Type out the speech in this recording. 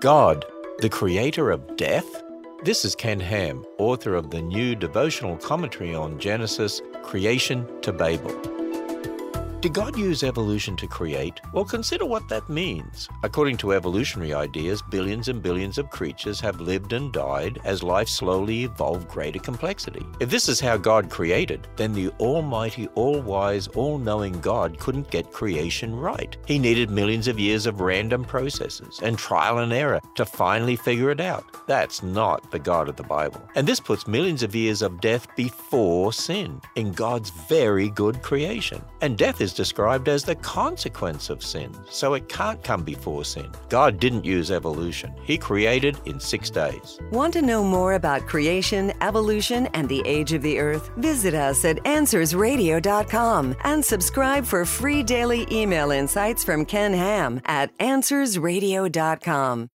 God, the creator of death? This is Ken Ham, author of the new devotional commentary on Genesis, Creation to Babel. Did God use evolution to create? Well, consider what that means. According to evolutionary ideas, billions and billions of creatures have lived and died as life slowly evolved greater complexity. If this is how God created, then the almighty, all-wise, all-knowing God couldn't get creation right. He needed millions of years of random processes and trial and error to finally figure it out. That's not the God of the Bible. And this puts millions of years of death before sin in God's very good creation. And death is described as the consequence of sin, so it can't come before sin. God didn't use evolution. He created in 6 days. Want to know more about creation, evolution, and the age of the earth? Visit us at AnswersRadio.com and subscribe for free daily email insights from Ken Ham at AnswersRadio.com.